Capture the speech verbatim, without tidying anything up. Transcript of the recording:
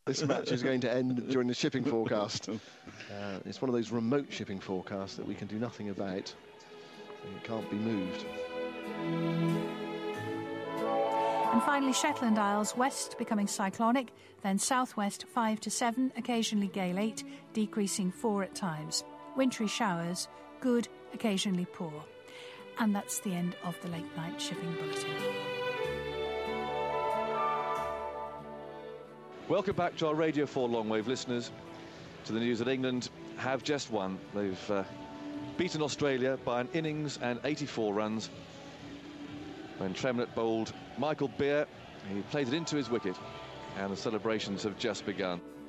this match is going to end during the shipping forecast. Uh, it's one of those remote shipping forecasts that we can do nothing about. It can't be moved. And finally, Shetland Isles, west becoming cyclonic, then southwest five to seven, occasionally gale eight, decreasing four at times. Wintry showers, good, occasionally poor. And that's the end of the late night shipping bulletin. Welcome back to our Radio four Longwave listeners, to the news that England have just won. They've uh, beaten Australia by an innings and eighty-four runs. When Tremlett bowled Michael Beer, he played it into his wicket, and the celebrations have just begun.